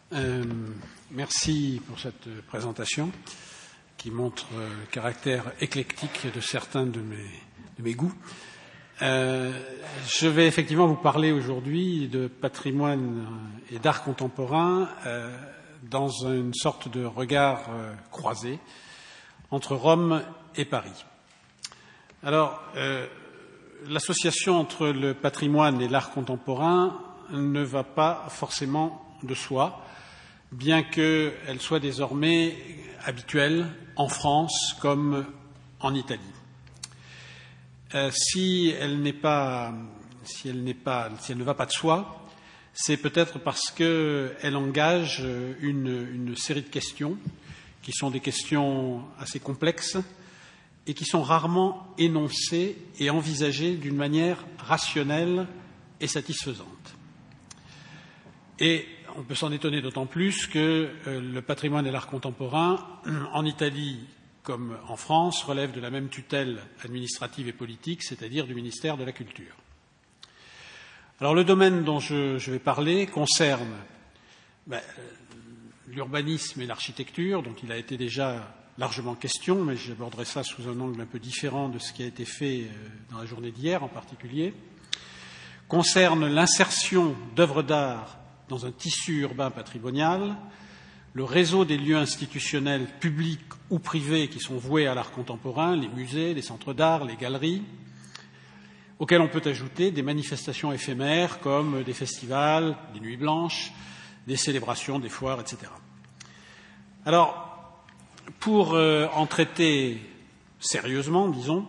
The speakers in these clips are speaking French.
Merci pour cette présentation qui montre le caractère éclectique de certains de mes goûts. Je vais effectivement vous parler aujourd'hui de patrimoine et d'art contemporain dans une sorte de regard croisé entre Rome et Paris. Alors, l'association entre le patrimoine et l'art contemporain ne va pas forcément de soi, bien qu'elle soit désormais habituelle en France comme en Italie. Si elle ne va pas de soi, c'est peut-être parce qu'elle engage une série de questions qui sont des questions assez complexes et qui sont rarement énoncées et envisagées d'une manière rationnelle et satisfaisante. Et on peut s'en étonner d'autant plus que le patrimoine et l'art contemporain, en Italie comme en France, relèvent de la même tutelle administrative et politique, c'est-à-dire du ministère de la Culture. Alors le domaine dont je vais parler concerne l'urbanisme et l'architecture, dont il a été déjà largement question, mais j'aborderai ça sous un angle un peu différent de ce qui a été fait dans la journée d'hier en particulier, concerne l'insertion d'œuvres d'art dans un tissu urbain patrimonial, le réseau des lieux institutionnels publics ou privés qui sont voués à l'art contemporain, les musées, les centres d'art, les galeries, auxquels on peut ajouter des manifestations éphémères comme des festivals, des nuits blanches, des célébrations, des foires, etc. Alors, pour en traiter sérieusement, disons,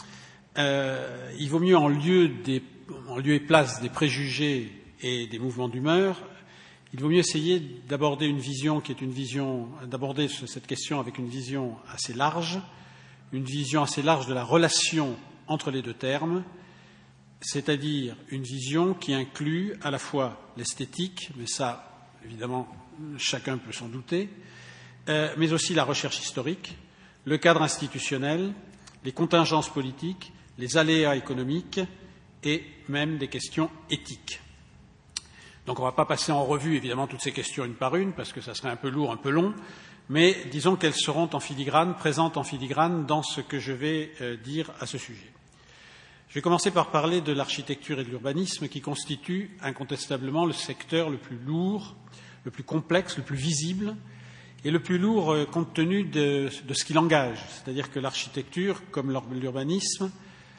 il vaut mieux en lieu et place des préjugés et des mouvements d'humeur, il vaut mieux essayer d'aborder d'aborder cette question avec une vision assez large de la relation entre les deux termes, c'est-à-dire une vision qui inclut à la fois l'esthétique, mais ça, évidemment, chacun peut s'en douter, mais aussi la recherche historique, le cadre institutionnel, les contingences politiques, les aléas économiques et même des questions éthiques. Donc on ne va pas passer en revue, évidemment, toutes ces questions une par une, parce que ça serait un peu lourd, un peu long, mais disons qu'elles seront présentes en filigrane dans ce que je vais dire à ce sujet. Je vais commencer par parler de l'architecture et de l'urbanisme, qui constituent incontestablement le secteur le plus lourd, le plus complexe, le plus visible, et le plus lourd compte tenu de ce qu'il engage. C'est-à-dire que l'architecture, comme l'urbanisme,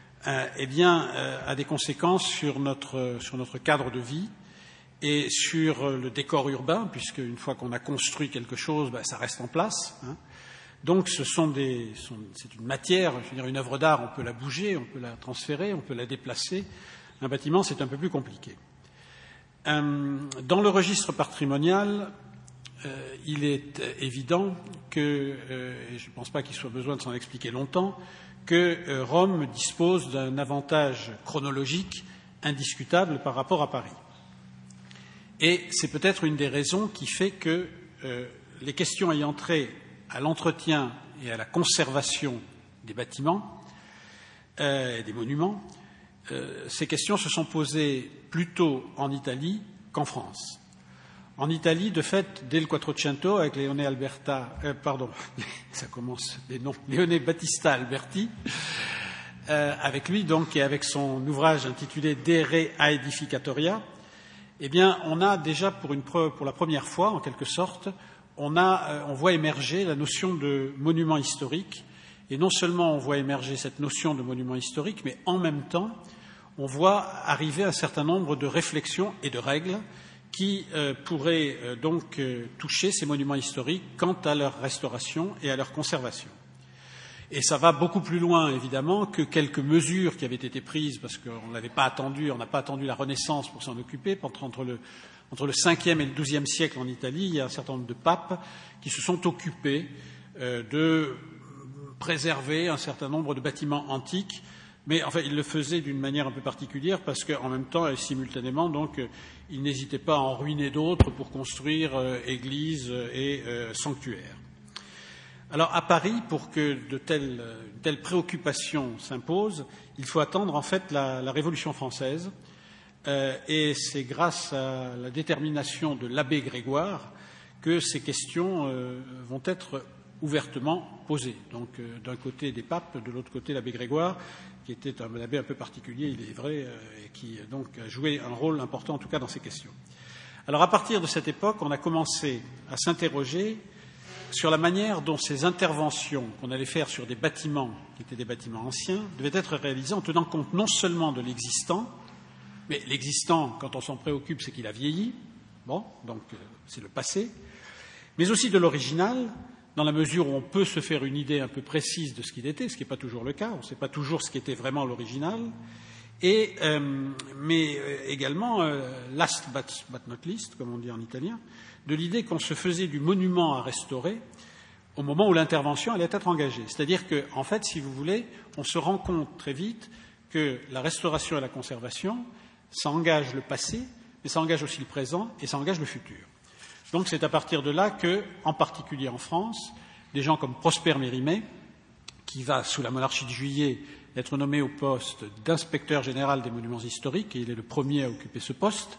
a des conséquences sur notre cadre de vie, et sur le décor urbain, puisque une fois qu'on a construit quelque chose, ça reste en place. Donc c'est une matière, je veux dire, une œuvre d'art, on peut la bouger, on peut la transférer, on peut la déplacer. Un bâtiment, c'est un peu plus compliqué. Dans le registre patrimonial, il est évident que, et je ne pense pas qu'il soit besoin de s'en expliquer longtemps, que Rome dispose d'un avantage chronologique indiscutable par rapport à Paris. Et c'est peut-être une des raisons qui fait que les questions ayant trait à l'entretien et à la conservation des bâtiments et des monuments, ces questions se sont posées plutôt en Italie qu'en France. En Italie, de fait, dès le Quattrocento, avec Leone Battista Alberti, avec lui donc et avec son ouvrage intitulé De Re Aedificatoria, eh bien, on a déjà pour la première fois, en quelque sorte, on voit émerger la notion de monument historique. Et non seulement on voit émerger cette notion de monument historique, mais en même temps, on voit arriver un certain nombre de réflexions et de règles qui pourraient donc toucher ces monuments historiques quant à leur restauration et à leur conservation. Et ça va beaucoup plus loin, évidemment, que quelques mesures qui avaient été prises, parce qu'on n'a pas attendu la Renaissance pour s'en occuper. Entre le 5e et le 12e siècle en Italie, il y a un certain nombre de papes qui se sont occupés de préserver un certain nombre de bâtiments antiques, mais enfin, ils le faisaient d'une manière un peu particulière, parce qu'en même temps et simultanément, donc, ils n'hésitaient pas à en ruiner d'autres pour construire églises et sanctuaires. Alors, à Paris, pour que une telle préoccupation s'impose, il faut attendre en fait la Révolution française, et c'est grâce à la détermination de l'abbé Grégoire que ces questions vont être ouvertement posées. Donc, d'un côté des papes, de l'autre côté l'abbé Grégoire, qui était un abbé un peu particulier, il est vrai, et qui donc a joué un rôle important en tout cas dans ces questions. Alors, à partir de cette époque, on a commencé à s'interroger sur la manière dont ces interventions qu'on allait faire sur des bâtiments qui étaient des bâtiments anciens devaient être réalisées en tenant compte non seulement de l'existant, mais l'existant, quand on s'en préoccupe, c'est qu'il a vieilli, bon, donc c'est le passé, mais aussi de l'original, dans la mesure où on peut se faire une idée un peu précise de ce qu'il était, ce qui n'est pas toujours le cas, on ne sait pas toujours ce qui était vraiment l'original, mais également, last but not least, comme on dit en italien, de l'idée qu'on se faisait du monument à restaurer au moment où l'intervention allait être engagée. C'est-à-dire qu'en fait, si vous voulez, on se rend compte très vite que la restauration et la conservation, ça engage le passé, mais ça engage aussi le présent et ça engage le futur. Donc c'est à partir de là que, en particulier en France, des gens comme Prosper Mérimée, qui va, sous la monarchie de Juillet, être nommé au poste d'inspecteur général des monuments historiques, et il est le premier à occuper ce poste,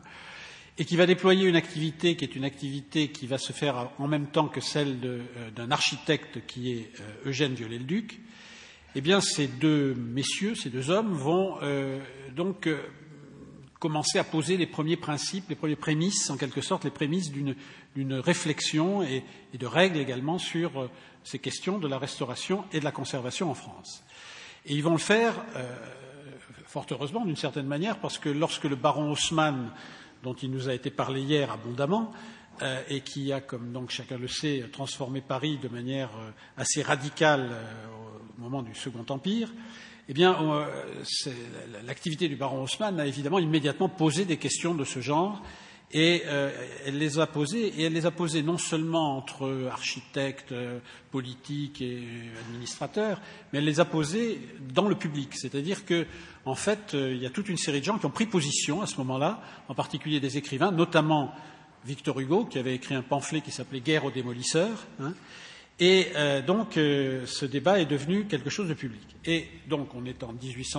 et qui va déployer une activité qui est une activité qui va se faire en même temps que celle d'un architecte qui est Eugène Viollet-le-Duc, eh bien ces deux messieurs, ces deux hommes vont donc commencer à poser les premiers principes, les premières prémices, en quelque sorte, les prémices d'une réflexion et de règles également sur ces questions de la restauration et de la conservation en France. Et ils vont le faire, fort heureusement, d'une certaine manière, parce que lorsque le baron Haussmann, dont il nous a été parlé hier abondamment, et qui a, comme donc chacun le sait, transformé Paris de manière assez radicale au moment du Second Empire, eh bien, l'activité du baron Haussmann a évidemment immédiatement posé des questions de ce genre, et elle les a posées non seulement entre architectes, politiques et administrateurs, mais elle les a posées dans le public. C'est-à-dire que, en fait, il y a toute une série de gens qui ont pris position à ce moment-là, en particulier des écrivains, notamment Victor Hugo, qui avait écrit un pamphlet qui s'appelait « Guerre aux démolisseurs ». Et donc, ce débat est devenu quelque chose de public. Et donc, on est en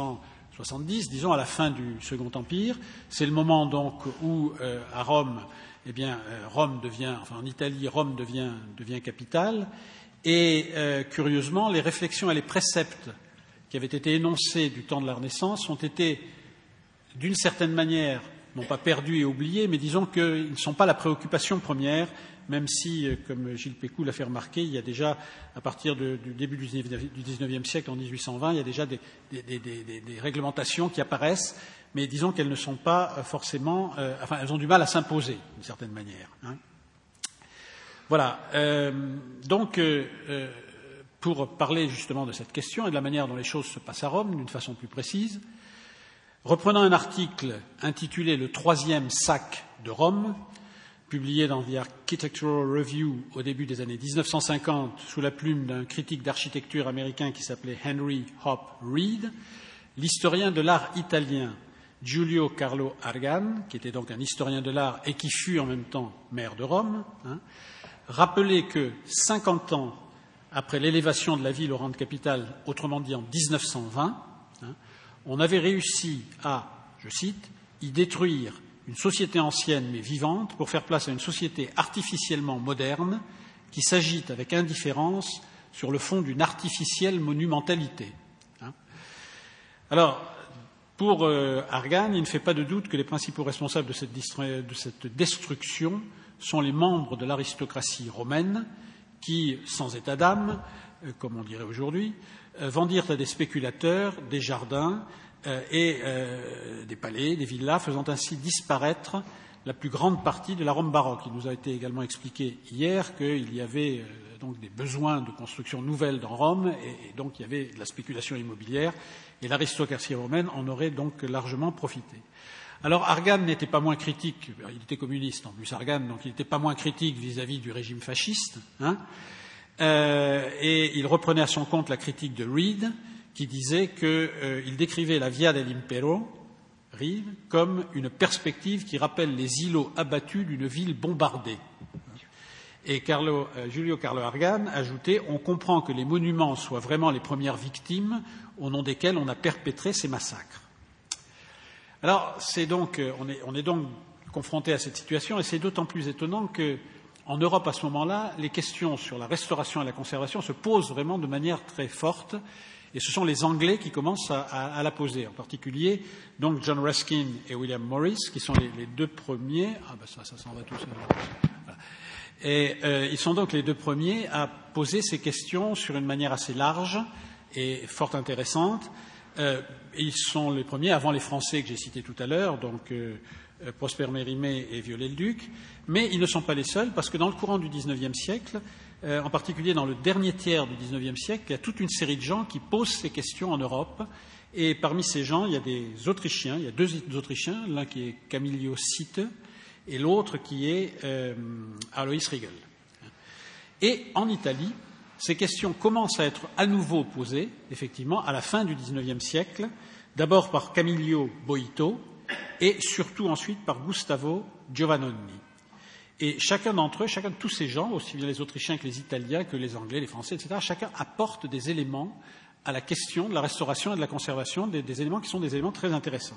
1870, disons, à la fin du Second Empire. C'est le moment, donc, où, à Rome, eh bien, en Italie, Rome devient capitale. Et, curieusement, les réflexions et les préceptes qui avaient été énoncés du temps de la Renaissance ont été, d'une certaine manière, non pas perdus et oubliés, mais disons qu'ils ne sont pas la préoccupation première, même si, comme Gilles Pécou l'a fait remarquer, il y a déjà, à partir du début du XIXe siècle, en 1820, il y a déjà des réglementations qui apparaissent, mais disons qu'elles ne sont pas forcément... elles ont du mal à s'imposer, d'une certaine manière. Voilà. Donc, pour parler justement de cette question et de la manière dont les choses se passent à Rome, d'une façon plus précise, reprenant un article intitulé « Le troisième sac de Rome », publié dans The Architectural Review au début des années 1950 sous la plume d'un critique d'architecture américain qui s'appelait Henry Hope Reed, l'historien de l'art italien Giulio Carlo Argan, qui était donc un historien de l'art et qui fut en même temps maire de Rome, rappelait que 50 ans après l'élévation de la ville au rang de capitale, autrement dit en 1920, on avait réussi à, je cite, y détruire une société ancienne mais vivante pour faire place à une société artificiellement moderne qui s'agite avec indifférence sur le fond d'une artificielle monumentalité. Alors, pour Argan, il ne fait pas de doute que les principaux responsables de cette destruction sont les membres de l'aristocratie romaine qui, sans état d'âme, comme on dirait aujourd'hui, vendirent à des spéculateurs des jardins et des palais, des villas, faisant ainsi disparaître la plus grande partie de la Rome baroque. Il nous a été également expliqué hier qu'il y avait donc des besoins de construction nouvelle dans Rome et donc il y avait de la spéculation immobilière et l'aristocratie romaine en aurait donc largement profité. Alors Argan n'était pas moins critique, il était communiste en plus Argan, donc il n'était pas moins critique vis-à-vis du régime fasciste, et il reprenait à son compte la critique de Reed, qui disait qu'il décrivait la Via dell'Impero, Reed, comme une perspective qui rappelle les îlots abattus d'une ville bombardée. Et Giulio Carlo Argan ajoutait « On comprend que les monuments soient vraiment les premières victimes au nom desquelles on a perpétré ces massacres ». Alors, on est donc confronté à cette situation, et c'est d'autant plus étonnant que, en Europe, à ce moment-là, les questions sur la restauration et la conservation se posent vraiment de manière très forte, et ce sont les Anglais qui commencent à la poser, en particulier donc John Ruskin et William Morris, qui sont les deux premiers. Ah ben ça s'en va tout seul. Voilà. Et ils sont donc les deux premiers à poser ces questions sur une manière assez large et fort intéressante. Ils sont les premiers, avant les Français que j'ai cités tout à l'heure, donc Prosper Mérimée et Viollet-le-Duc, mais ils ne sont pas les seuls, parce que dans le courant du XIXe siècle, en particulier dans le dernier tiers du XIXe siècle, il y a toute une série de gens qui posent ces questions en Europe, et parmi ces gens, il y a des Autrichiens, il y a deux Autrichiens, l'un qui est Camillo Sitte, et l'autre qui est Alois Riegel. Et en Italie, ces questions commencent à être à nouveau posées, effectivement, à la fin du XIXe siècle, d'abord par Camillo Boito et surtout ensuite par Gustavo Giovannoni. Et chacun d'entre eux, chacun de tous ces gens, aussi bien les Autrichiens que les Italiens, que les Anglais, les Français, etc., chacun apporte des éléments à la question de la restauration et de la conservation, des éléments qui sont des éléments très intéressants.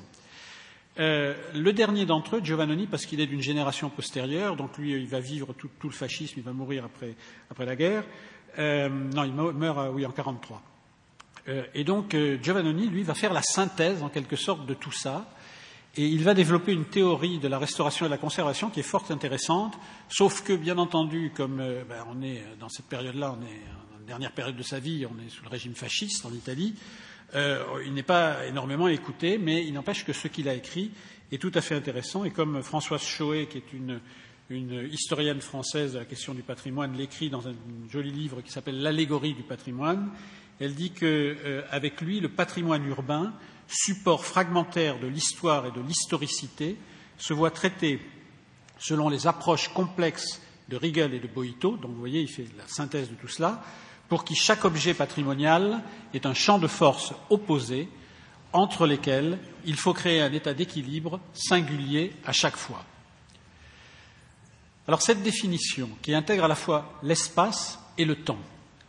Le dernier d'entre eux, Giovannoni, parce qu'il est d'une génération postérieure, donc lui, il va vivre tout le fascisme, il va mourir après la guerre. Non, il meurt, en 1943. Et donc, Giovannoni, lui, va faire la synthèse, en quelque sorte, de tout ça, et il va développer une théorie de la restauration et de la conservation qui est fort intéressante, sauf que, bien entendu, comme on est dans cette période-là, on est dans la dernière période de sa vie, on est sous le régime fasciste en Italie, il n'est pas énormément écouté, mais il n'empêche que ce qu'il a écrit est tout à fait intéressant, et comme Françoise Choët, qui est une historienne française de la question du patrimoine, l'écrit dans un joli livre qui s'appelle L'allégorie du patrimoine. Elle dit qu'avec lui, le patrimoine urbain, support fragmentaire de l'histoire et de l'historicité, se voit traité selon les approches complexes de Riegel et de Boito. Donc vous voyez, il fait la synthèse de tout cela, pour qui chaque objet patrimonial est un champ de force opposé entre lesquels il faut créer un état d'équilibre singulier à chaque fois. Alors cette définition, qui intègre à la fois l'espace et le temps,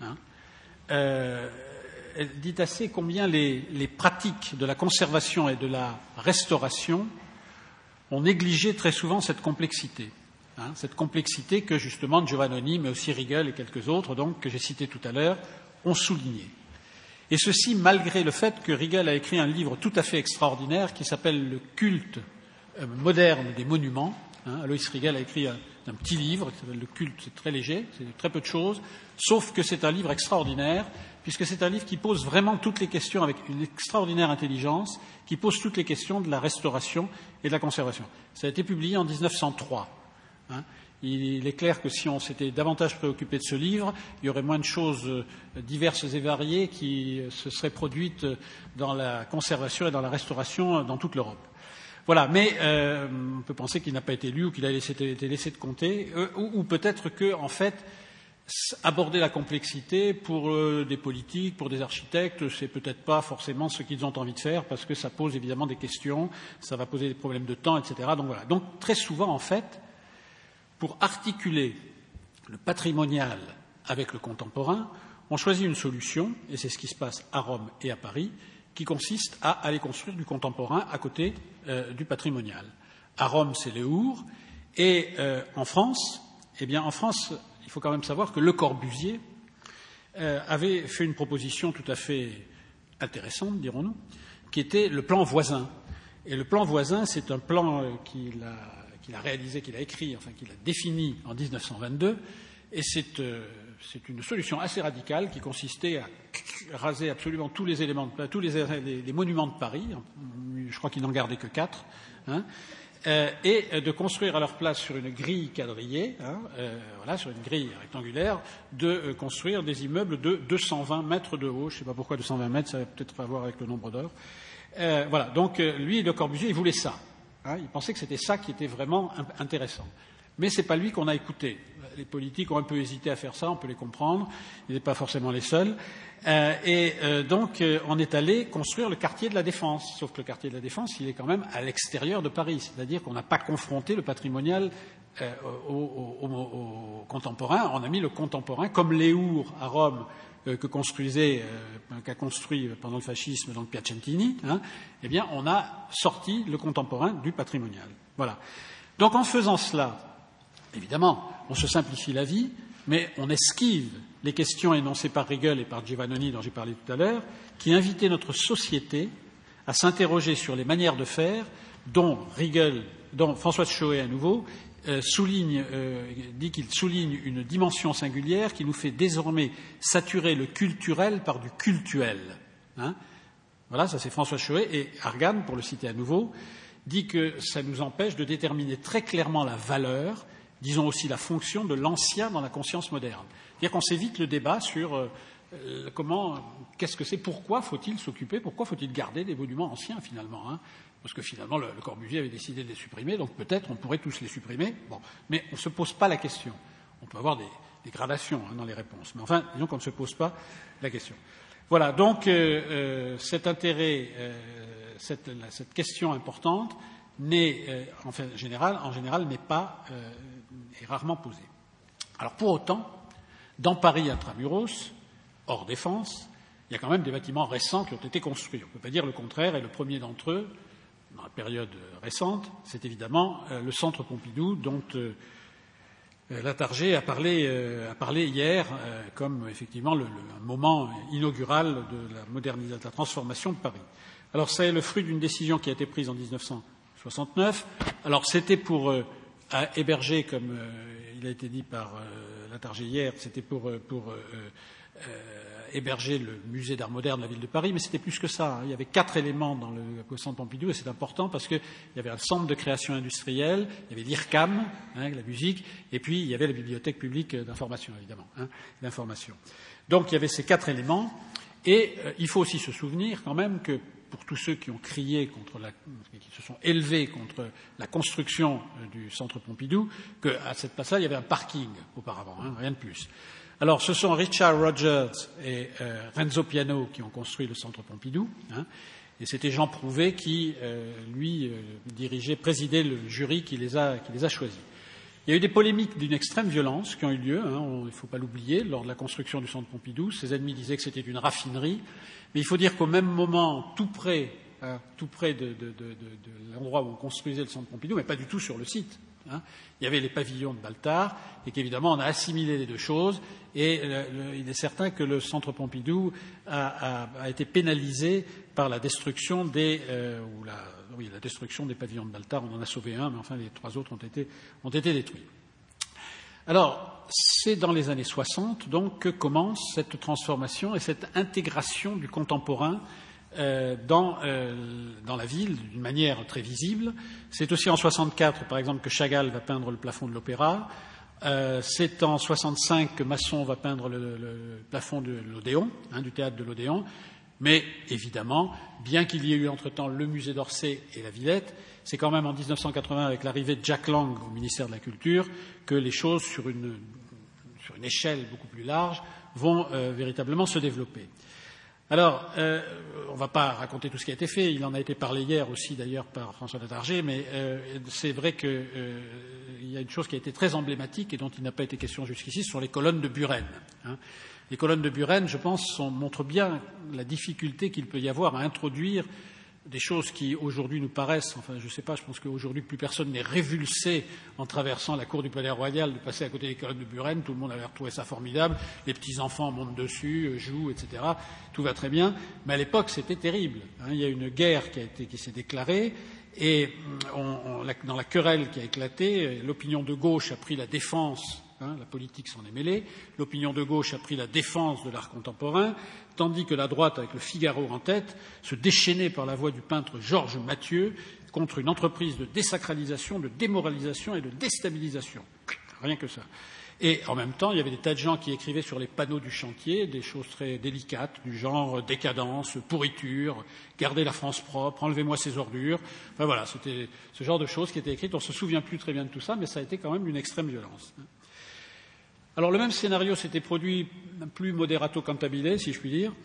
elle dit assez combien les pratiques de la conservation et de la restauration ont négligé très souvent cette complexité que justement Giovannoni, mais aussi Riegel et quelques autres, donc, que j'ai cités tout à l'heure, ont souligné. Et ceci malgré le fait que Riegel a écrit un livre tout à fait extraordinaire qui s'appelle Le culte moderne des monuments. Alois Riegel a écrit un petit livre qui s'appelle Le culte, c'est très léger, c'est très peu de choses, sauf que c'est un livre extraordinaire, puisque c'est un livre qui pose vraiment toutes les questions avec une extraordinaire intelligence, qui pose toutes les questions de la restauration et de la conservation. Ça a été publié en 1903. Il est clair que si on s'était davantage préoccupé de ce livre, il y aurait moins de choses diverses et variées qui se seraient produites dans la conservation et dans la restauration dans toute l'Europe. Voilà, mais on peut penser qu'il n'a pas été lu ou qu'il a été laissé de côté, ou peut-être que, en fait, aborder la complexité pour des politiques, pour des architectes, c'est peut-être pas forcément ce qu'ils ont envie de faire, parce que ça pose évidemment des questions, ça va poser des problèmes de temps, etc. Donc voilà. Donc très souvent, en fait, pour articuler le patrimonial avec le contemporain, on choisit une solution, et c'est ce qui se passe à Rome et à Paris, qui consiste à aller construire du contemporain à côté du patrimonial. À Rome, c'est les Our, et en France, il faut quand même savoir que Le Corbusier avait fait une proposition tout à fait intéressante, dirons-nous, qui était le plan voisin. Et le plan voisin, c'est un plan qu'il a réalisé, qu'il a écrit, enfin qu'il a défini en 1922, et c'est une solution assez radicale qui consistait à raser absolument tous les éléments, tous les monuments de Paris, je crois qu'il n'en gardait que 4, et de construire à leur place sur une grille quadrillée, sur une grille rectangulaire, de construire des immeubles de 220 mètres de haut. Je ne sais pas pourquoi 220 mètres, ça va peut-être avoir avec le nombre d'heures. Donc lui, Le Corbusier, il voulait ça. Il pensait que c'était ça qui était vraiment intéressant. Mais ce n'est pas lui qu'on a écouté. Les politiques ont un peu hésité à faire ça, on peut les comprendre, ils n'est pas forcément les seuls. Donc on est allé construire le quartier de la Défense. Sauf que le quartier de la Défense, il est quand même à l'extérieur de Paris. C'est-à-dire qu'on n'a pas confronté le patrimonial au contemporain. On a mis le contemporain, comme les Our à Rome qu'a construit pendant le fascisme donc Piacentini, eh bien, on a sorti le contemporain du patrimonial. Voilà. Donc, en faisant cela, évidemment, on se simplifie la vie, mais on esquive les questions énoncées par Riegel et par Giovannoni, dont j'ai parlé tout à l'heure, qui invitaient notre société à s'interroger sur les manières de faire dont François Choët, à nouveau, dit qu'il souligne une dimension singulière qui nous fait désormais saturer le culturel par du cultuel. Voilà, ça c'est François Choët. Et Argan, pour le citer à nouveau, dit que ça nous empêche de déterminer très clairement la valeur, disons aussi la fonction de l'ancien dans la conscience moderne. C'est-à-dire qu'on s'évite le débat sur qu'est-ce que c'est, pourquoi faut-il s'occuper, pourquoi faut-il garder des monuments anciens finalement, parce que finalement le Corbusier avait décidé de les supprimer, donc peut-être on pourrait tous les supprimer. Bon, mais on ne se pose pas la question. On peut avoir des gradations dans les réponses, mais enfin, disons qu'on ne se pose pas la question. Voilà, donc cet intérêt, cette question importante n'est, en général, n'est pas est rarement posée. Alors pour autant, dans Paris intramuros, hors défense, il y a quand même des bâtiments récents qui ont été construits. On ne peut pas dire le contraire, et le premier d'entre eux, dans la période récente, c'est évidemment le Centre Pompidou, dont Latarjet a parlé hier comme effectivement le moment inaugural de la modernisation, de la transformation de Paris. Alors c'est le fruit d'une décision qui a été prise en 1969. Alors c'était pour héberger, comme il a été dit par Latarjet hier, c'était pour héberger le musée d'art moderne de la ville de Paris, mais c'était plus que ça. Il y avait 4 éléments dans le Centre Pompidou, et c'est important parce qu'il y avait un centre de création industrielle, il y avait l'IRCAM, la musique, et puis il y avait la bibliothèque publique d'information, évidemment, d'information. Donc il y avait ces 4 éléments, et il faut aussi se souvenir quand même que pour tous ceux qui ont crié qui se sont élevés contre la construction du Centre Pompidou, qu'à cette place-là, il y avait un parking auparavant, rien de plus. Alors, ce sont Richard Rogers et Renzo Piano qui ont construit le Centre Pompidou, et c'était Jean Prouvé qui, présidait le jury qui les a choisis. Il y a eu des polémiques d'une extrême violence qui ont eu lieu, il ne faut pas l'oublier, lors de la construction du Centre Pompidou. Ses ennemis disaient que c'était une raffinerie, mais il faut dire qu'au même moment, tout près de l'endroit où on construisait le Centre Pompidou, mais pas du tout sur le site, il y avait les pavillons de Baltard, et qu'évidemment on a assimilé les deux choses, et il est certain que le Centre Pompidou a été pénalisé par la destruction la destruction des pavillons de Baltard. On en a sauvé un, mais enfin les 3 autres ont été détruits. Alors, c'est dans les années 60 donc que commence cette transformation et cette intégration du contemporain dans la ville d'une manière très visible. C'est aussi en 64, par exemple, que Chagall va peindre le plafond de l'Opéra. C'est en 65 que Masson va peindre le plafond de l'Odéon, du théâtre de l'Odéon. Mais évidemment, bien qu'il y ait eu entre-temps le musée d'Orsay et la Villette, c'est quand même en 1980, avec l'arrivée de Jack Lang au ministère de la Culture, que les choses, sur une échelle beaucoup plus large, vont véritablement se développer. Alors, on ne va pas raconter tout ce qui a été fait, il en a été parlé hier aussi d'ailleurs par François Latarjet, mais c'est vrai qu'il y a une chose qui a été très emblématique et dont il n'a pas été question jusqu'ici, ce sont les colonnes de Buren. Les colonnes de Buren, je pense, montrent bien la difficulté qu'il peut y avoir à introduire des choses qui aujourd'hui nous paraissent, enfin je ne sais pas, je pense qu'aujourd'hui plus personne n'est révulsé en traversant la cour du Palais Royal de passer à côté des colonnes de Buren, tout le monde avait retrouvé ça formidable, les petits-enfants montent dessus, jouent, etc. Tout va très bien, mais à l'époque c'était terrible. Il y a une guerre qui s'est déclarée, et dans la querelle qui a éclaté, l'opinion de gauche a pris la défense, la politique s'en est mêlée, l'opinion de gauche a pris la défense de l'art contemporain, tandis que la droite, avec le Figaro en tête, se déchaînait par la voix du peintre Georges Mathieu contre une entreprise de désacralisation, de démoralisation et de déstabilisation. Rien que ça. Et en même temps, il y avait des tas de gens qui écrivaient sur les panneaux du chantier des choses très délicates, du genre décadence, pourriture, gardez la France propre, enlevez-moi ces ordures. Enfin voilà, c'était ce genre de choses qui étaient écrites. On ne se souvient plus très bien de tout ça, mais ça a été quand même d'une extrême violence. Alors le même scénario s'était produit plus moderato cantabile, si je puis dire,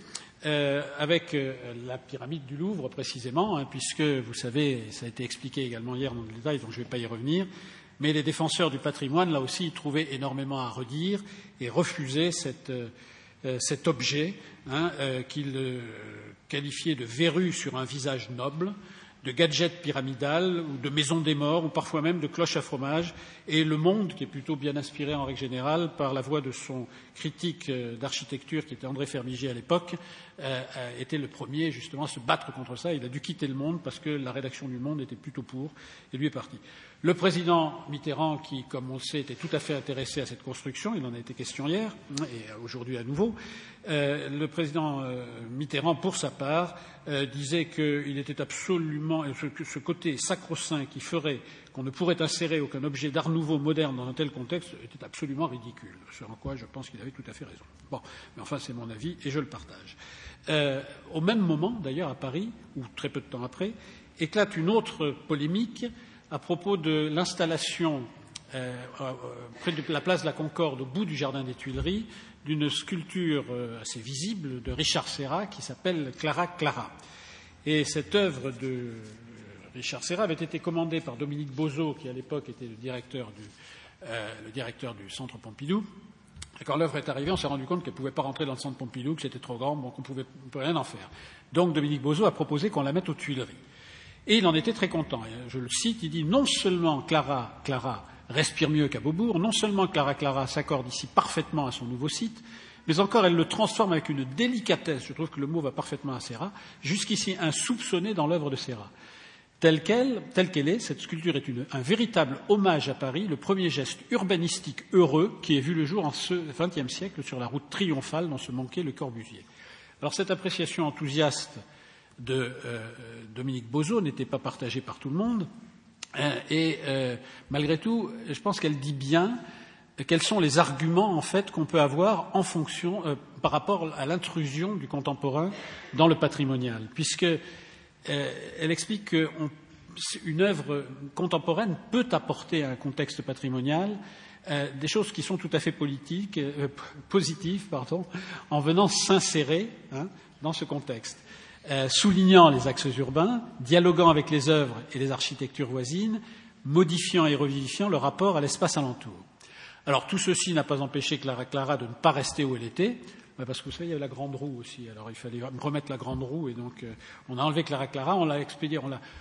avec la pyramide du Louvre précisément, puisque vous savez, ça a été expliqué également hier dans le détail, donc je ne vais pas y revenir, mais les défenseurs du patrimoine, là aussi, ils trouvaient énormément à redire et refusaient cet objet qu'il qualifiait de verrue sur un visage noble, de gadget pyramidal ou de maison des morts ou parfois même de cloche à fromage. Et Le Monde, qui est plutôt bien inspiré en règle générale par la voix de son critique d'architecture qui était André Fermigier à l'époque, était le premier justement à se battre contre ça. Il a dû quitter Le Monde parce que la rédaction du Monde était plutôt pour et lui est parti. Le président Mitterrand, qui, comme on le sait, était tout à fait intéressé à cette construction, il en a été question hier et aujourd'hui à nouveau, le président Mitterrand, pour sa part, disait qu'il était absolument ce côté sacro-saint qui ferait qu'on ne pourrait insérer aucun objet d'art nouveau moderne dans un tel contexte était absolument ridicule, ce en quoi je pense qu'il avait tout à fait raison. Bon, mais enfin c'est mon avis et je le partage. Au même moment, d'ailleurs, à Paris, ou très peu de temps après, éclate une autre polémique à propos de l'installation près de la place de la Concorde, au bout du jardin des Tuileries, d'une sculpture assez visible de Richard Serra qui s'appelle Clara Clara. Et cette œuvre de Richard Serra avait été commandée par Dominique Bozot, qui à l'époque était le directeur du Centre Pompidou. Et quand l'œuvre est arrivée, on s'est rendu compte qu'elle ne pouvait pas rentrer dans le Centre Pompidou, que c'était trop grand, donc on ne pouvait rien en faire. Donc Dominique Bozot a proposé qu'on la mette aux Tuileries. Et il en était très content. Je le cite, il dit « Non seulement Clara Clara respire mieux qu'à Beaubourg, non seulement Clara Clara s'accorde ici parfaitement à son nouveau site, mais encore elle le transforme avec une délicatesse, je trouve que le mot va parfaitement à Serra, jusqu'ici insoupçonnée dans l'œuvre de Serra. Telle qu'elle est, cette sculpture est un véritable hommage à Paris, le premier geste urbanistique heureux qui ait vu le jour en ce XXe siècle sur la route triomphale dont se manquait Le Corbusier. » Alors cette appréciation enthousiaste de Dominique Bozot n'était pas partagée par tout le monde et malgré tout, je pense qu'elle dit bien quels sont les arguments en fait qu'on peut avoir en fonction par rapport à l'intrusion du contemporain dans le patrimonial, puisque elle explique qu'une œuvre contemporaine peut apporter à un contexte patrimonial des choses qui sont tout à fait positives, en venant s'insérer dans ce contexte. Soulignant les axes urbains, dialoguant avec les œuvres et les architectures voisines, modifiant et revivifiant le rapport à l'espace alentour. Alors tout ceci n'a pas empêché Clara Clara de ne pas rester où elle était, parce que vous savez, il y avait la grande roue aussi, alors il fallait remettre la grande roue, et donc on a enlevé Clara Clara, on l'a expédiée,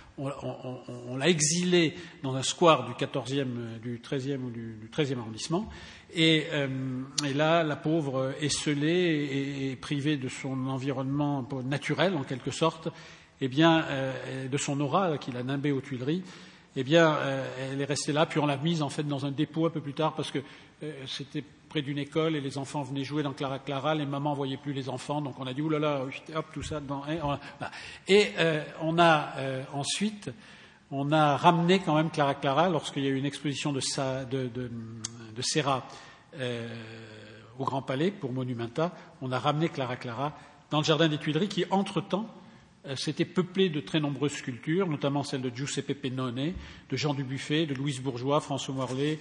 on l'a exilée dans un square du 13e ou du 13e arrondissement, et là, la pauvre esselée et privée de son environnement naturel, en quelque sorte, eh bien, de son aura qui l'a nimbée aux Tuileries, eh bien, elle est restée là, puis on l'a mise en fait dans un dépôt un peu plus tard, parce que c'était près d'une école et les enfants venaient jouer dans Clara Clara, les mamans ne voyaient plus les enfants, donc on a dit oulala, hop, tout ça dedans. Et on a ensuite, on a ramené quand même Clara Clara lorsqu'il y a eu une exposition de Serra au Grand Palais pour Monumenta. On a ramené Clara Clara dans le jardin des Tuileries qui, entre-temps, s'était peuplé de très nombreuses sculptures, notamment celles de Giuseppe Pennone, de Jean Dubuffet, de Louise Bourgeois, François Morlaix,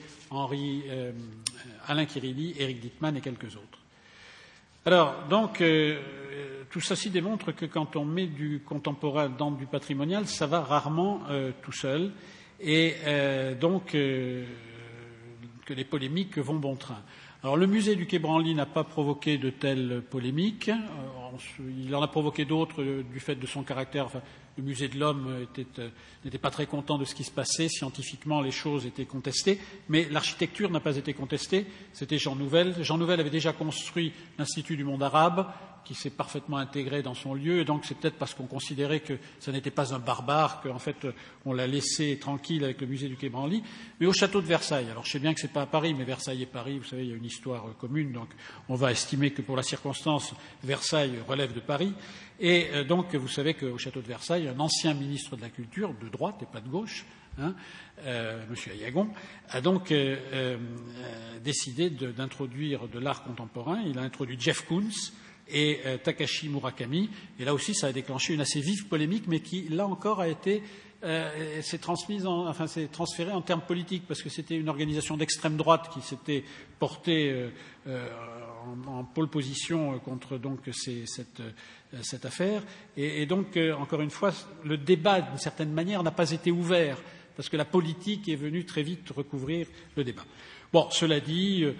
Alain Kirilli, Éric Dittmann et quelques autres. Alors, donc, tout ceci démontre que quand on met du contemporain dans du patrimonial, ça va rarement tout seul, et donc que les polémiques vont bon train. Alors, le musée du Quai Branly n'a pas provoqué de telles polémiques. Il en a provoqué d'autres du fait de son caractère. Enfin, le musée de l'homme n'était pas très content de ce qui se passait. Scientifiquement, les choses étaient contestées. Mais l'architecture n'a pas été contestée. C'était Jean Nouvel. Jean Nouvel avait déjà construit l'Institut du monde arabe, qui s'est parfaitement intégré dans son lieu. Et donc, c'est peut-être parce qu'on considérait que ça n'était pas un barbare qu'en fait, on l'a laissé tranquille avec le musée du Quai Branly. Mais au château de Versailles. Alors, je sais bien que c'est pas à Paris, mais Versailles et Paris, vous savez, il y a une histoire commune. Donc, on va estimer que pour la circonstance, Versailles relève de Paris. Et donc, vous savez qu'au château de Versailles, un ancien ministre de la Culture, de droite et pas de gauche, M. Ayagon, a donc décidé d'introduire de l'art contemporain. Il a introduit Jeff Koons et Takashi Murakami. Et là aussi, ça a déclenché une assez vive polémique, mais qui, là encore, s'est transférée en termes politiques, parce que c'était une organisation d'extrême droite qui s'était portée en pôle position contre donc cette affaire. Et donc, encore une fois, le débat, d'une certaine manière, n'a pas été ouvert, parce que la politique est venue très vite recouvrir le débat. Bon, cela dit,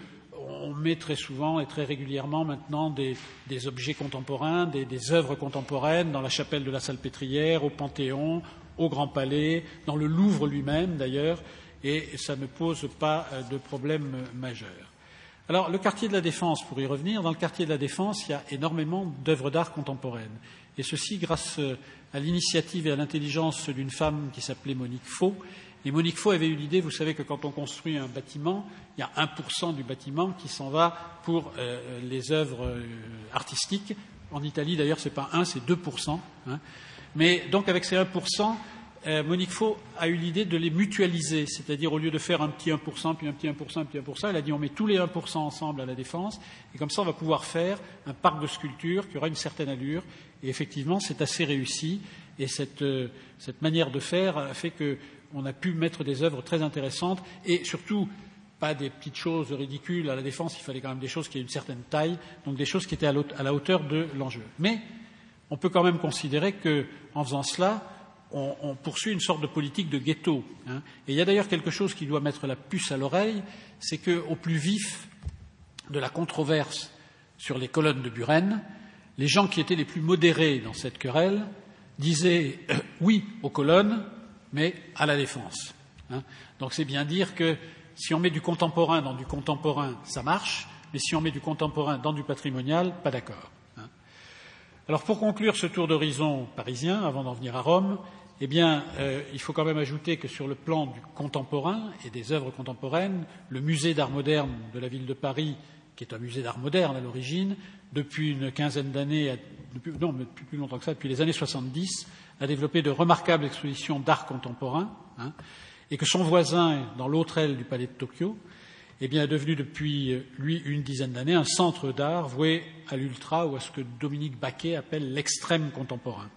on met très souvent et très régulièrement maintenant des objets contemporains, des œuvres contemporaines dans la chapelle de la Salpêtrière, au Panthéon, au Grand Palais, dans le Louvre lui-même d'ailleurs, et ça ne pose pas de problème majeur. Alors, le quartier de la Défense, pour y revenir, dans le quartier de la Défense, il y a énormément d'œuvres d'art contemporaines. Et ceci grâce à l'initiative et à l'intelligence d'une femme qui s'appelait Monique Faux. Et Monique Faux avait eu l'idée, vous savez que quand on construit un bâtiment, il y a 1% du bâtiment qui s'en va pour les œuvres artistiques. En Italie, d'ailleurs, c'est pas 1, c'est 2%. Hein. Mais donc, avec ces 1%, Monique Faux a eu l'idée de les mutualiser, c'est-à-dire au lieu de faire un petit 1%, puis un petit 1%, un petit 1%, elle a dit on met tous les 1% ensemble à la Défense, et comme ça on va pouvoir faire un parc de sculptures qui aura une certaine allure, et effectivement c'est assez réussi, et cette manière de faire fait qu'on a pu mettre des œuvres très intéressantes, et surtout pas des petites choses ridicules. À la Défense, il fallait quand même des choses qui aient une certaine taille, donc des choses qui étaient à la hauteur de l'enjeu. Mais on peut quand même considérer qu'en faisant cela, on poursuit une sorte de politique de ghetto. Hein. Et il y a d'ailleurs quelque chose qui doit mettre la puce à l'oreille, c'est qu'au plus vif de la controverse sur les colonnes de Buren, les gens qui étaient les plus modérés dans cette querelle disaient oui aux colonnes, mais à la Défense. Hein. Donc c'est bien dire que si on met du contemporain dans du contemporain, ça marche, mais si on met du contemporain dans du patrimonial, pas d'accord. Hein. Alors pour conclure ce tour d'horizon parisien, avant d'en venir à Rome, eh bien, il faut quand même ajouter que sur le plan du contemporain et des œuvres contemporaines, le musée d'art moderne de la ville de Paris, qui est un musée d'art moderne à l'origine, depuis une quinzaine d'années, depuis plus longtemps que ça, depuis les années 70, a développé de remarquables expositions d'art contemporain, hein, et que son voisin, dans l'autre aile du palais de Tokyo, eh bien, est devenu depuis, lui, une dizaine d'années, un centre d'art voué à l'ultra ou à ce que Dominique Baquet appelle l'extrême contemporain.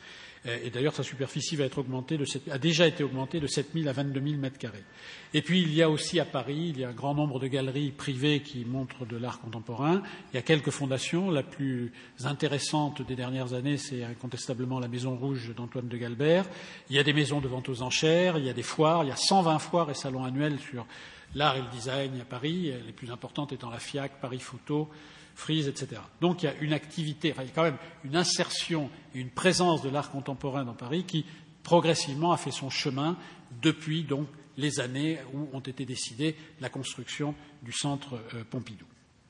Et d'ailleurs, sa superficie a déjà été augmentée de 7 000 à 22 000 mètres carrés. Et puis, il y a aussi à Paris, il y a un grand nombre de galeries privées qui montrent de l'art contemporain. Il y a quelques fondations. La plus intéressante des dernières années, c'est incontestablement la Maison Rouge d'Antoine de Galbert. Il y a des maisons de vente aux enchères, il y a des foires, il y a 120 foires et salons annuels sur l'art et le design à Paris, les plus importantes étant la FIAC, Paris Photo, Frieze, etc. Donc il y a une activité, il y a quand même une insertion et une présence de l'art contemporain dans Paris qui progressivement a fait son chemin depuis donc les années où ont été décidées la construction du centre Pompidou.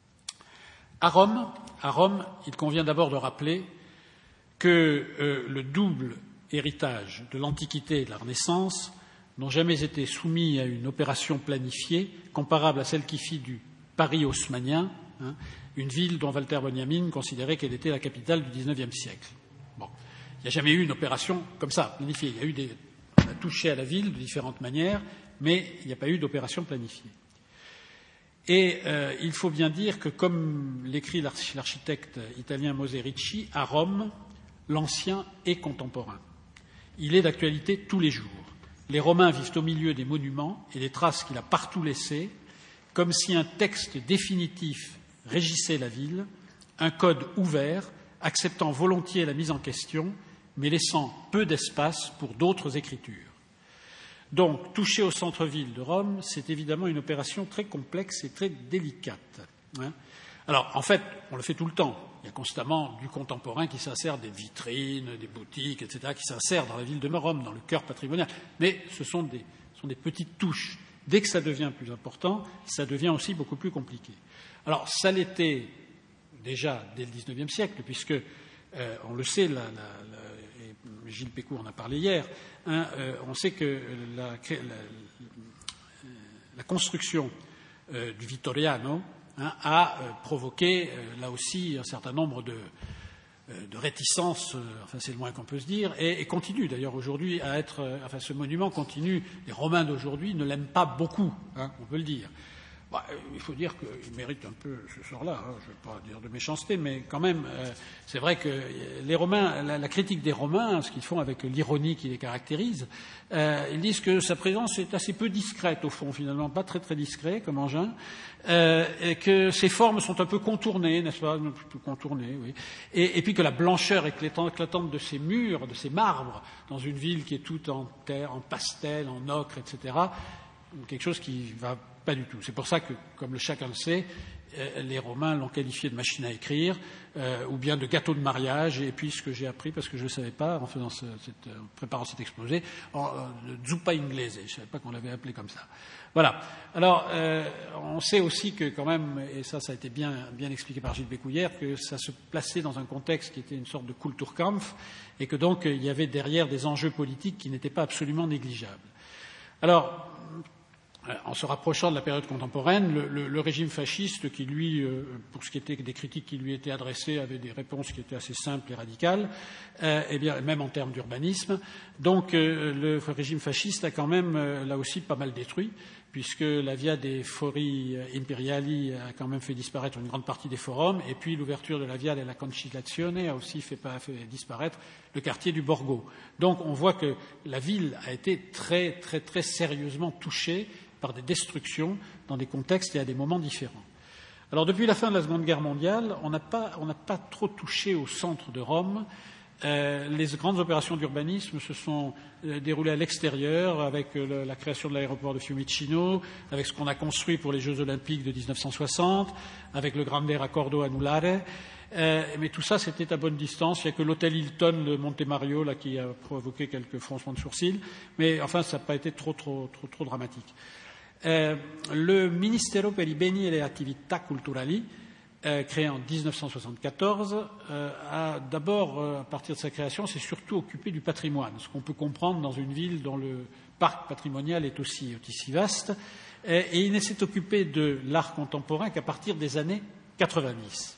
À Rome, il convient d'abord de rappeler que le double héritage de l'Antiquité et de la Renaissance n'ont jamais été soumis à une opération planifiée comparable à celle qui fit du Paris haussmannien, hein, une ville dont Walter Benjamin considérait qu'elle était la capitale du XIXe siècle. Bon. Il n'y a jamais eu une opération comme ça, planifiée. On a touché à la ville de différentes manières, mais il n'y a pas eu d'opération planifiée. Et il faut bien dire que, comme l'écrit l'architecte italien Mose Ricci, à Rome, l'ancien est contemporain. Il est d'actualité tous les jours. Les Romains vivent au milieu des monuments et des traces qu'il a partout laissées, comme si un texte définitif régissait la ville, un code ouvert, acceptant volontiers la mise en question, mais laissant peu d'espace pour d'autres écritures. Donc, toucher au centre-ville de Rome, c'est évidemment une opération très complexe et très délicate. Hein. Alors, en fait, on le fait tout le temps. Il y a constamment du contemporain qui s'insère, des vitrines, des boutiques, etc., qui s'insèrent dans la ville de Rome, dans le cœur patrimonial. Mais ce sont des petites touches. Dès que ça devient plus important, ça devient aussi beaucoup plus compliqué. Alors, ça l'était déjà dès le XIXe siècle, puisque, on le sait, Gilles Pécoux en a parlé hier, hein, on sait que la construction du Vittoriano a provoqué, là aussi, un certain nombre de réticences, enfin c'est le moins qu'on peut se dire, et continue d'ailleurs aujourd'hui à être, enfin ce monument continue, les Romains d'aujourd'hui ne l'aiment pas beaucoup, hein, on peut le dire. Bah, il faut dire qu'il mérite un peu ce sort-là, hein, je ne vais pas dire de méchanceté, mais quand même, c'est vrai que les Romains, la critique des Romains, ce qu'ils font avec l'ironie qui les caractérise, ils disent que sa présence est assez peu discrète au fond, finalement, pas très très discret comme engin, et que ses formes sont un peu contournées, n'est-ce pas, un peu contournées, oui, et puis que la blancheur éclatante de ces murs, de ces marbres, dans une ville qui est toute en terre, en pastel, en ocre, etc., quelque chose qui va pas du tout. C'est pour ça que, comme chacun le sait, les Romains l'ont qualifié de machine à écrire, ou bien de gâteau de mariage, et puis ce que j'ai appris, parce que je ne le savais pas, en préparant cet exposé, zuppa inglese, je ne savais pas qu'on l'avait appelé comme ça. Voilà. Alors, on sait aussi que quand même, et ça a été bien expliqué par Gilles Bécouillère, que ça se plaçait dans un contexte qui était une sorte de Kulturkampf, et que donc il y avait derrière des enjeux politiques qui n'étaient pas absolument négligeables. Alors, en se rapprochant de la période contemporaine, le régime fasciste qui, lui, pour ce qui était des critiques qui lui étaient adressées, avait des réponses qui étaient assez simples et radicales, et bien, même en termes d'urbanisme. Donc, le régime fasciste a quand même, là aussi, pas mal détruit, puisque la Via dei Fori Imperiali a quand même fait disparaître une grande partie des forums, et puis l'ouverture de la Via della Conciliazione a aussi fait disparaître le quartier du Borgo. Donc, on voit que la ville a été très, très, très sérieusement touchée par des destructions dans des contextes et à des moments différents. Alors, depuis la fin de la Seconde Guerre mondiale, on n'a pas trop touché au centre de Rome. Les grandes opérations d'urbanisme se sont déroulées à l'extérieur, avec la création de l'aéroport de Fiumicino, avec ce qu'on a construit pour les Jeux Olympiques de 1960, avec le Grande Raccordo Anulare. Mais tout ça, c'était à bonne distance. Il n'y a que l'hôtel Hilton de Monte Mario là, qui a provoqué quelques froncements de sourcils. Mais enfin, ça n'a pas été trop dramatique. Le Ministero per i beni e le attività culturali, créé en 1974, a d'abord, à partir de sa création, s'est surtout occupé du patrimoine, ce qu'on peut comprendre dans une ville dont le parc patrimonial est aussi vaste, et il ne s'est occupé de l'art contemporain qu'à partir des années 90.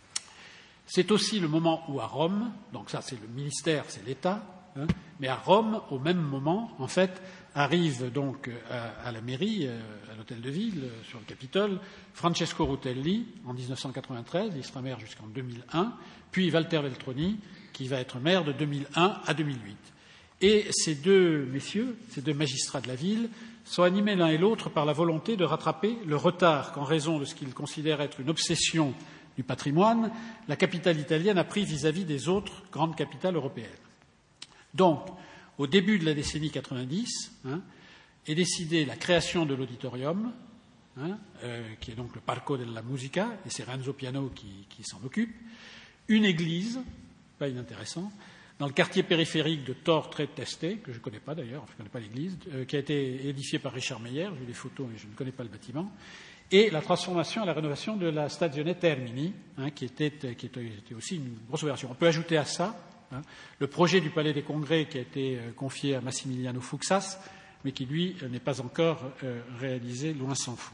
C'est aussi le moment où à Rome, donc ça c'est le ministère, c'est l'État, mais à Rome, au même moment, en fait, arrive donc à la mairie, à l'hôtel de ville, sur le Capitole, Francesco Rutelli, en 1993, il sera maire jusqu'en 2001, puis Walter Veltroni, qui va être maire de 2001 à 2008. Et ces deux messieurs, ces deux magistrats de la ville, sont animés l'un et l'autre par la volonté de rattraper le retard qu'en raison de ce qu'ils considèrent être une obsession du patrimoine, la capitale italienne a pris vis-à-vis des autres grandes capitales européennes. Donc, au début de la décennie 90, est décidée la création de l'auditorium, qui est donc le Parco della Musica, et c'est Renzo Piano qui s'en occupe, une église, pas inintéressant, dans le quartier périphérique de Tor Tre Teste, que je ne connais pas d'ailleurs, je ne connais pas l'église, qui a été édifiée par Richard Meyer, j'ai vu des photos mais je ne connais pas le bâtiment, et la transformation et la rénovation de la Stazione Termini, qui était aussi une grosse opération. On peut ajouter à ça le projet du Palais des Congrès qui a été confié à Massimiliano Fuksas, mais qui, lui, n'est pas encore réalisé, loin s'en faut.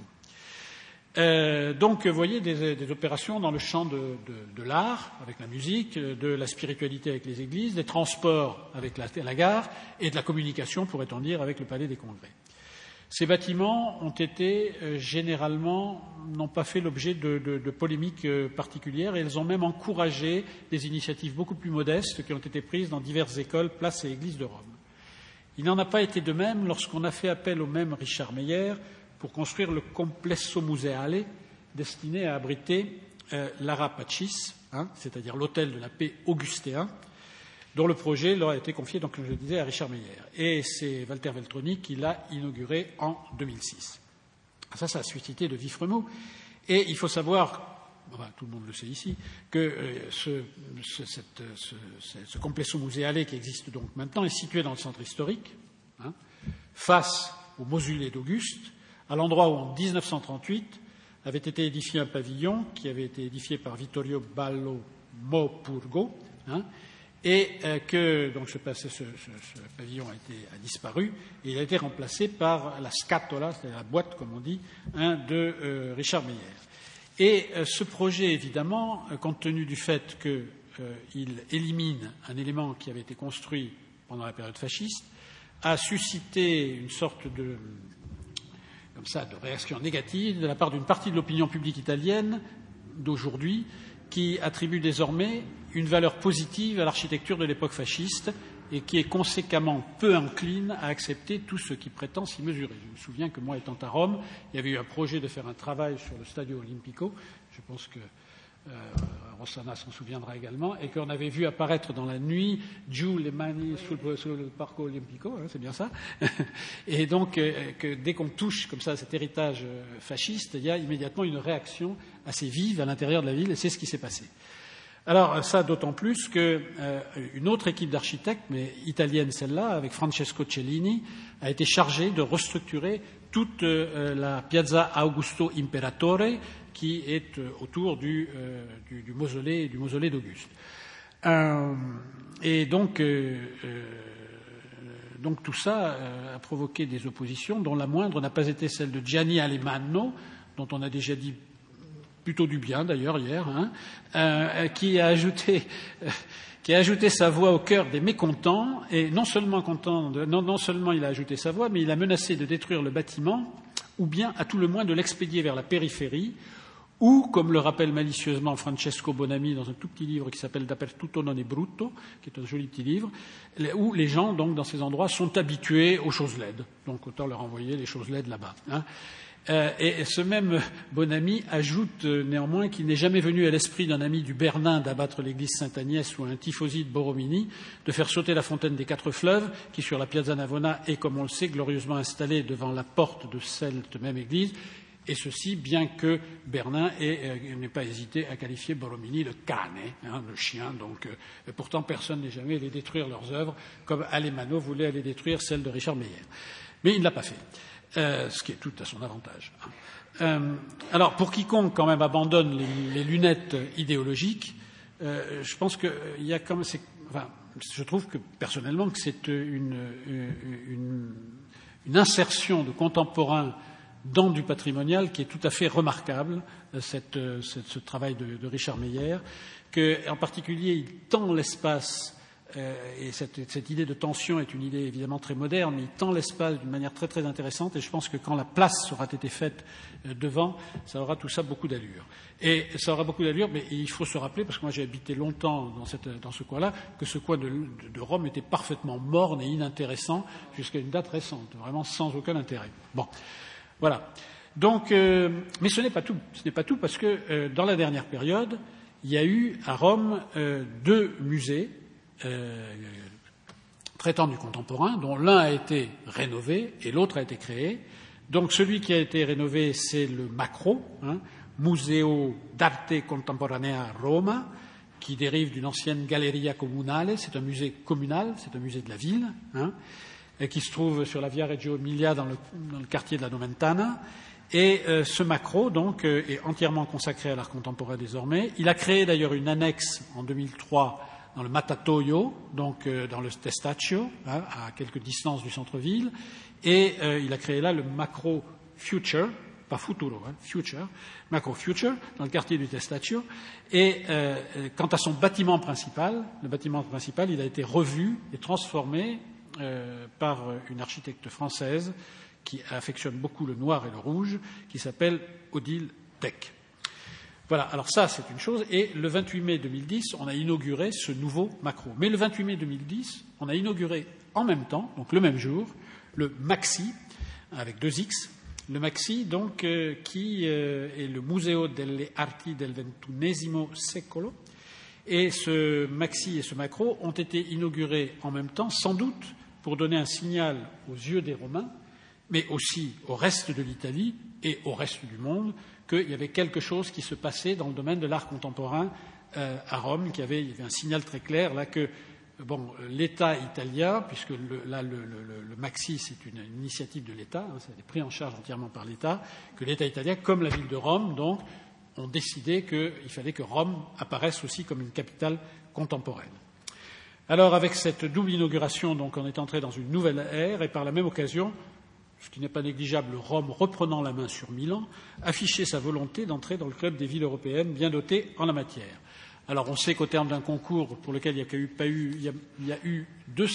Donc, vous voyez des opérations dans le champ de l'art, avec la musique, de la spiritualité avec les églises, des transports avec la gare, et de la communication, pourrait-on dire, avec le Palais des Congrès. Ces bâtiments ont été généralement, n'ont pas fait l'objet de polémiques particulières, et ils ont même encouragé des initiatives beaucoup plus modestes qui ont été prises dans diverses écoles, places et églises de Rome. Il n'en a pas été de même lorsqu'on a fait appel au même Richard Meyer pour construire le Complesso Museale, destiné à abriter l'Ara Pacis, c'est-à-dire l'hôtel de la paix augustéen, dont le projet leur a été confié, donc, comme je le disais, à Richard Meyer. Et c'est Walter Veltroni qui l'a inauguré en 2006. Ça a suscité de vifs remous. Et il faut savoir, tout le monde le sait ici, que ce complesso museale qui existe donc maintenant est situé dans le centre historique, face au mausolée d'Auguste, à l'endroit où, en 1938, avait été édifié un pavillon qui avait été édifié par Vittorio Ballo Mopurgo, et que donc ce pavillon a disparu et il a été remplacé par la scatola, c'est-à-dire la boîte, comme on dit, de Richard Meyer. Et ce projet, évidemment, compte tenu du fait qu'il élimine un élément qui avait été construit pendant la période fasciste, a suscité une sorte de réaction négative de la part d'une partie de l'opinion publique italienne d'aujourd'hui, qui attribue désormais une valeur positive à l'architecture de l'époque fasciste et qui est conséquemment peu encline à accepter tout ce qui prétend s'y mesurer. Je me souviens que moi, étant à Rome, il y avait eu un projet de faire un travail sur le Stadio Olimpico. Je pense que Rossana s'en souviendra également, et qu'on avait vu apparaître dans la nuit Giù le mani sul Parco Olimpico, c'est bien ça. Et donc, que dès qu'on touche comme ça à cet héritage fasciste, il y a immédiatement une réaction assez vive à l'intérieur de la ville, et c'est ce qui s'est passé. Alors, ça d'autant plus qu'une autre équipe d'architectes, mais italienne celle-là, avec Francesco Cellini, a été chargée de restructurer toute la Piazza Augusto Imperatore, qui est autour du mausolée d'Auguste. Et donc tout ça a provoqué des oppositions, dont la moindre n'a pas été celle de Gianni Alemanno, dont on a déjà dit plutôt du bien d'ailleurs hier, qui a ajouté sa voix au cœur des mécontents, et non seulement il a ajouté sa voix, mais il a menacé de détruire le bâtiment, ou bien à tout le moins de l'expédier vers la périphérie, ou, comme le rappelle malicieusement Francesco Bonami dans un tout petit livre qui s'appelle Dappertutto non è brutto, qui est un joli petit livre, où les gens, donc, dans ces endroits, sont habitués aux choses laides. Donc, autant leur envoyer les choses laides là-bas. Et ce même Bonami ajoute néanmoins qu'il n'est jamais venu à l'esprit d'un ami du Bernin d'abattre l'église Sainte-Agnès ou un tifosi de Borromini, de faire sauter la fontaine des 4 fleuves, qui sur la Piazza Navona est, comme on le sait, glorieusement installée devant la porte de cette même église, et ceci bien que Bernin n'ait pas hésité à qualifier Borromini de cane, le chien, donc pourtant personne n'est jamais allé détruire leurs œuvres, comme Alemanno voulait aller détruire celle de Richard Meyer. Mais il ne l'a pas fait. Ce qui est tout à son avantage. Alors, pour quiconque quand même abandonne les lunettes idéologiques, je pense qu'il y a comme je trouve que personnellement que c'est une insertion de contemporains dans du patrimonial qui est tout à fait remarquable, ce travail de Richard Meyer, qu'en particulier il tend l'espace. Et cette idée de tension est une idée évidemment très moderne, mais il tend l'espace d'une manière très très intéressante, et je pense que quand la place aura été faite devant, ça aura tout ça beaucoup d'allure. Et ça aura beaucoup d'allure, mais il faut se rappeler, parce que moi j'ai habité longtemps dans ce coin-là, que ce coin de Rome était parfaitement morne et inintéressant jusqu'à une date récente, vraiment sans aucun intérêt. Bon, voilà. Donc, mais ce n'est pas tout. Ce n'est pas tout parce que dans la dernière période, il y a eu à Rome 2 musées traitant du contemporain, dont l'un a été rénové et l'autre a été créé. Donc celui qui a été rénové, c'est le Macro, Museo d'Arte Contemporanea Roma, qui dérive d'une ancienne Galleria Comunale. C'est un musée communal, c'est un musée de la ville, et qui se trouve sur la Via Reggio Emilia dans le quartier de la Nomentana. Et ce Macro, donc, est entièrement consacré à l'art contemporain désormais. Il a créé d'ailleurs une annexe en 2003 dans le Mattatoio, donc dans le Testaccio, à quelques distances du centre-ville, et il a créé là le Macro Future, pas Futuro, Future, Macro Future, dans le quartier du Testaccio. Et quant à son bâtiment principal, il a été revu et transformé par une architecte française qui affectionne beaucoup le noir et le rouge, qui s'appelle Odile Tech. Voilà, alors ça c'est une chose, et le 28 mai 2010, on a inauguré ce nouveau Macro. Mais le 28 mai 2010, on a inauguré en même temps, donc le même jour, le Maxi, avec 2 X, le Maxi, donc, qui est le Museo delle Arti del XXI secolo, et ce Maxi et ce Macro ont été inaugurés en même temps, sans doute pour donner un signal aux yeux des Romains, mais aussi au reste de l'Italie et au reste du monde, qu'il y avait quelque chose qui se passait dans le domaine de l'art contemporain à Rome, il y avait un signal très clair là que l'État italien, puisque le Maxi c'est une initiative de l'État, ça a été pris en charge entièrement par l'État, que l'État italien, comme la ville de Rome, donc, ont décidé qu'il fallait que Rome apparaisse aussi comme une capitale contemporaine. Alors, avec cette double inauguration, donc, on est entré dans une nouvelle ère, et par la même occasion, ce qui n'est pas négligeable, Rome reprenant la main sur Milan, affichait sa volonté d'entrer dans le club des villes européennes bien dotées en la matière. Alors on sait qu'au terme d'un concours pour lequel il y a eu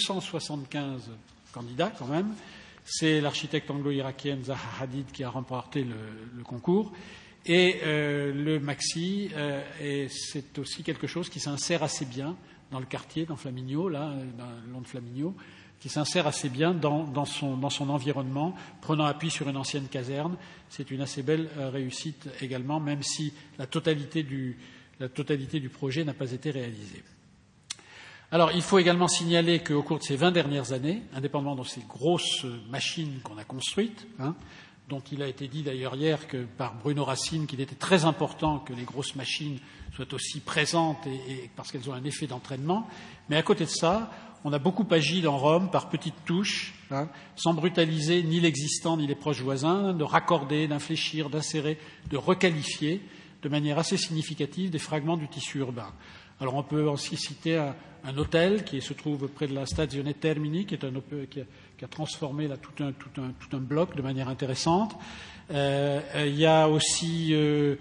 275 candidats quand même, c'est l'architecte anglo-irakienne Zaha Hadid qui a remporté le concours. Et le Maxi, c'est aussi quelque chose qui s'insère assez bien dans le quartier, dans Flaminio, là, le long de Flaminio, qui s'insère assez bien dans son environnement, prenant appui sur une ancienne caserne. C'est une assez belle réussite également, même si la totalité la totalité du projet n'a pas été réalisée. Alors, il faut également signaler qu'au cours de ces 20 dernières années, indépendamment de ces grosses machines qu'on a construites, dont il a été dit d'ailleurs hier que par Bruno Racine qu'il était très important que les grosses machines soient aussi présentes et parce qu'elles ont un effet d'entraînement, mais à côté de ça, on a beaucoup agi dans Rome par petites touches, sans brutaliser ni l'existant ni les proches voisins, de raccorder, d'infléchir, d'insérer, de requalifier de manière assez significative des fragments du tissu urbain. Alors on peut aussi citer un hôtel qui se trouve près de la Stazione Termini, qui a transformé là, tout un bloc de manière intéressante. Il y a aussi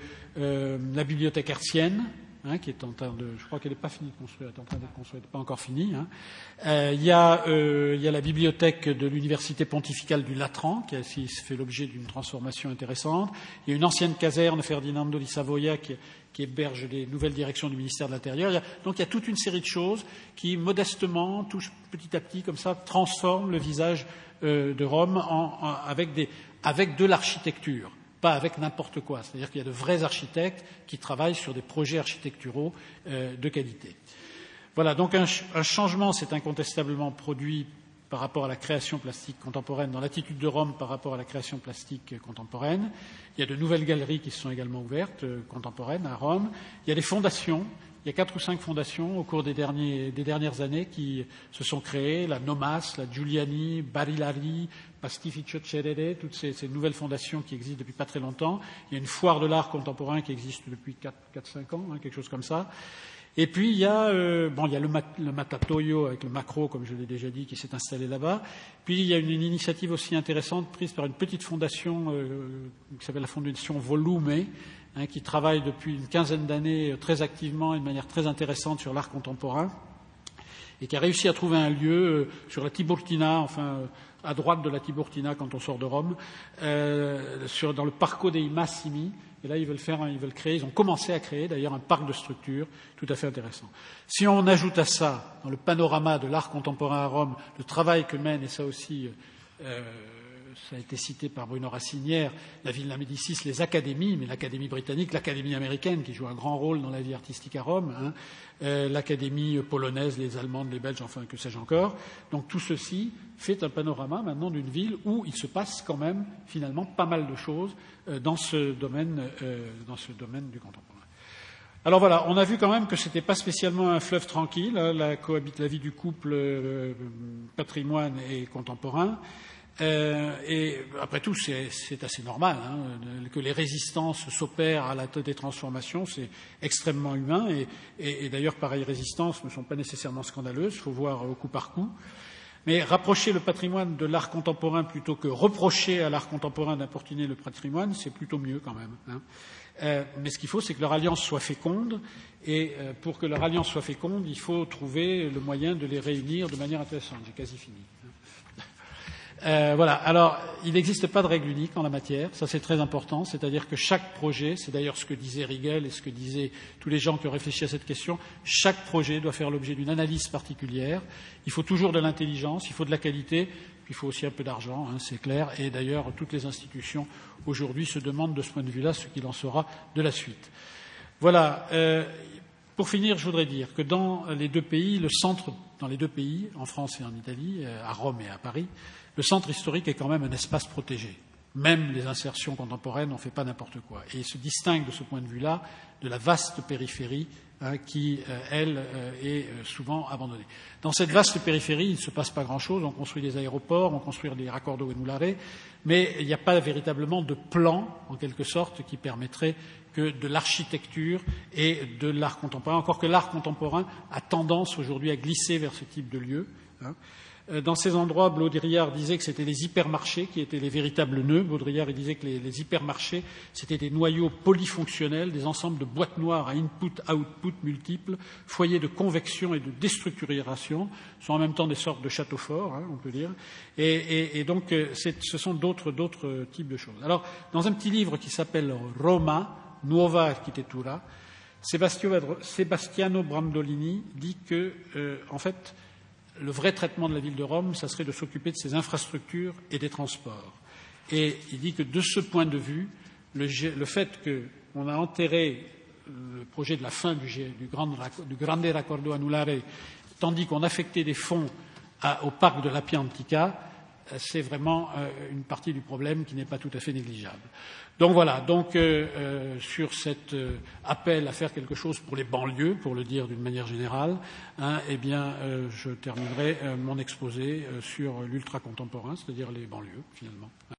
la bibliothèque hertzienne, qui est en train de, je crois qu'elle n'est pas finie de construire, elle est en train d'être construite, elle n'est pas encore finie. Il y a la bibliothèque de l'université pontificale du Latran, qui a aussi fait l'objet d'une transformation intéressante. Il y a une ancienne caserne Ferdinando di Savoia qui héberge les nouvelles directions du ministère de l'Intérieur. Donc il y a toute une série de choses qui, modestement, touchent petit à petit, comme ça, transforment le visage de Rome avec de l'architecture, pas avec n'importe quoi. C'est-à-dire qu'il y a de vrais architectes qui travaillent sur des projets architecturaux de qualité. Voilà, donc un changement s'est incontestablement produit par rapport à la création plastique contemporaine, dans l'attitude de Rome par rapport à la création plastique contemporaine. Il y a de nouvelles galeries qui se sont également ouvertes, contemporaines, à Rome. Il y a des fondations. Il y a 4 ou 5 fondations au cours des dernières années qui se sont créées, la Nomas, la Giuliani, Barilari, Pastificio Cerere, toutes ces nouvelles fondations qui existent depuis pas très longtemps. Il y a une foire de l'art contemporain qui existe depuis 4-5 ans, quelque chose comme ça. Et puis il y a le Matatoio avec le Macro, comme je l'ai déjà dit, qui s'est installé là-bas. Puis il y a une initiative aussi intéressante prise par une petite fondation qui s'appelle la Fondation Volume, qui travaille depuis une quinzaine d'années très activement et de manière très intéressante sur l'art contemporain et qui a réussi à trouver un lieu sur la Tiburtina, à droite de la Tiburtina quand on sort de Rome, dans le Parco dei Massimi. Et là, ils ont commencé à créer d'ailleurs un parc de structures tout à fait intéressant. Si on ajoute à ça, dans le panorama de l'art contemporain à Rome, le travail que mène, et ça aussi, ça a été cité par Bruno Racine hier, la Villa Médicis, les académies, mais l'académie britannique, l'académie américaine qui joue un grand rôle dans la vie artistique à Rome, l'académie polonaise, les Allemandes, les Belges, enfin que sais-je encore. Donc tout ceci fait un panorama maintenant d'une ville où il se passe quand même finalement pas mal de choses dans ce domaine du contemporain. Alors voilà, on a vu quand même que c'était pas spécialement un fleuve tranquille, la vie du couple patrimoine et contemporain. Et après tout, c'est assez normal que les résistances s'opèrent à la des transformations, c'est extrêmement humain et d'ailleurs pareilles résistances ne sont pas nécessairement scandaleuses, il faut voir au coup par coup. Mais rapprocher le patrimoine de l'art contemporain plutôt que reprocher à l'art contemporain d'importuner le patrimoine, c'est plutôt mieux quand même. Mais ce qu'il faut, c'est que leur alliance soit féconde, et pour que leur alliance soit féconde, il faut trouver le moyen de les réunir de manière intéressante. J'ai quasi fini. Voilà. Alors, il n'existe pas de règle unique en la matière. Ça, c'est très important. C'est-à-dire que chaque projet, c'est d'ailleurs ce que disait Rigel et ce que disaient tous les gens qui ont réfléchi à cette question, chaque projet doit faire l'objet d'une analyse particulière. Il faut toujours de l'intelligence, il faut de la qualité, puis il faut aussi un peu d'argent, c'est clair. Et d'ailleurs, toutes les institutions aujourd'hui se demandent de ce point de vue-là ce qu'il en sera de la suite. Voilà. Pour finir, je voudrais dire que dans les deux pays, en France et en Italie, à Rome et à Paris, le centre historique est quand même un espace protégé. Même les insertions contemporaines, on ne fait pas n'importe quoi. Et il se distingue de ce point de vue-là de la vaste périphérie qui, elle, est souvent abandonnée. Dans cette vaste périphérie, il ne se passe pas grand-chose. On construit des aéroports, on construit des raccordos venulare, mais il n'y a pas véritablement de plan, en quelque sorte, qui permettrait que de l'architecture et de l'art contemporain, encore que l'art contemporain a tendance aujourd'hui à glisser vers ce type de lieu. Dans ces endroits, Baudrillard disait que c'était les hypermarchés qui étaient les véritables nœuds. Baudrillard disait que les hypermarchés, c'était des noyaux polyfonctionnels, des ensembles de boîtes noires à input-output multiples, foyers de convection et de déstructuration, sont en même temps des sortes de châteaux forts, on peut dire. Et donc, ce sont d'autres types de choses. Alors, dans un petit livre qui s'appelle Roma, Nuova Architettura, Sebastiano Brandolini dit que, en fait, le vrai traitement de la ville de Rome, ça serait de s'occuper de ses infrastructures et des transports. Et il dit que de ce point de vue, le fait qu'on a enterré le projet de la fin du Grande Raccordo Anulare, tandis qu'on affectait des fonds au parc de l'Appia Antica, c'est vraiment une partie du problème qui n'est pas tout à fait négligeable. Donc voilà, sur cet appel à faire quelque chose pour les banlieues, pour le dire d'une manière générale, je terminerai mon exposé sur l'ultra-contemporain, c'est-à-dire les banlieues, finalement.